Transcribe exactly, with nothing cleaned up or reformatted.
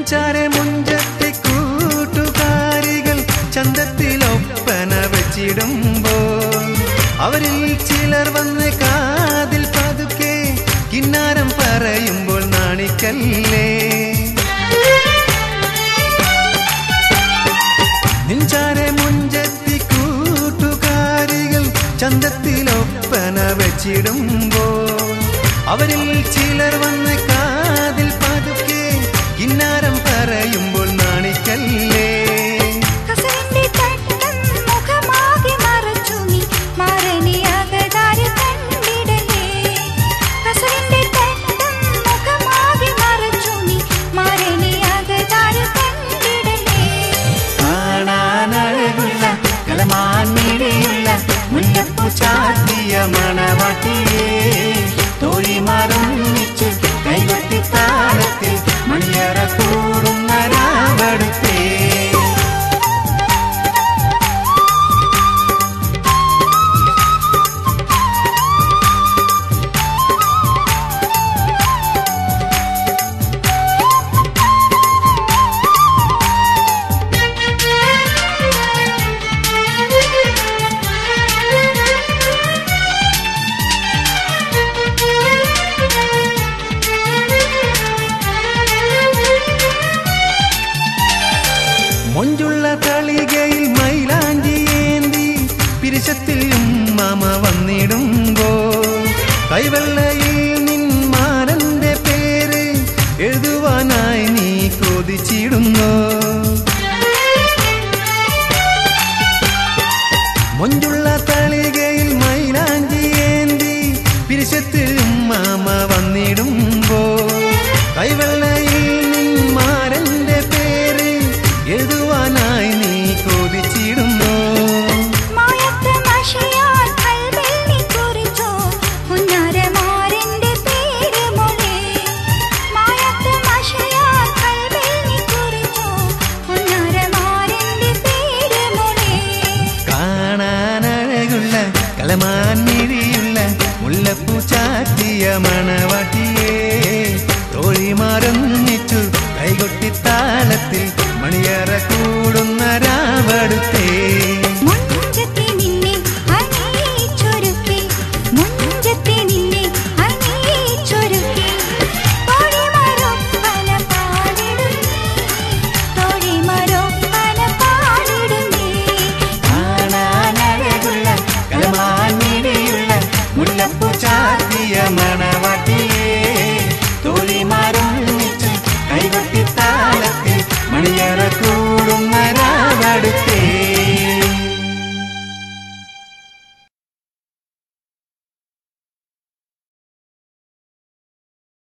നെഞ്ചാരെ മുഞ്ചത്തെ കൂട്ടുകാരികൾ ചന്തത്തിലൊപ്പന വെച്ചിടുമ്പോൾ അവരിൽ ചിലർ വന്ന് കാതിൽ പതുക്കെ കിന്നാരം പറയുമ്പോൾ നാണിക്കല്ലേ. നെഞ്ചാരെ മുഞ്ചത്തി കൂട്ടുകാരികൾ ചന്തത്തിലൊപ്പന വെച്ചിടുമ്പോൾ അവരിൽ ചിലർ വന്ന് കാതിൽ പതുക്കെ കിന്നാരം പറയുമ്പോൾ നാണിക്കല്ലേ. ചാത്തിയ മണവാട്ടിയേ തോഴിമാരൊന്നിച്ച് കൈകൊട്ടി താളത്തിൽ മണിയറ കൂടുന്ന രാവടുത്തേ. മൊഞ്ചുള്ള തളികയിൽ മൈലാഞ്ചിയേന്തി പിരിശത്തിൽ ഉമ്മാമ വന്നിടുമ്പോ കൈവെള്ളയിൽ നിന്മാരന്റെ പേര് എഴുതുവാനായി നീ കൊതിച്ചിടുന്നു. മൊഞ്ചുള്ള തളികയിൽ മൈലാഞ്ചിയേന്തി പിരിശത്തിൽ ഉമ്മാമ വന്നിടുമ്പോ കൈവെള്ളയിൽ നിന്മാരന്റെ പേര് എഴുതുവാനായി നീ കൊതിച്ചിടുന്നു. കാണാനഴകുള്ള കളമാൻമിഴിയുള്ള മുല്ലപ്പൂ ചാത്തിയ മണവാട്ടിയേ തോഴിമാരൊന്നിച്ചു കൈകൊട്ടി താളത്തിൽ മണിയറ കൂടുന്ന രാവടുത്തേ.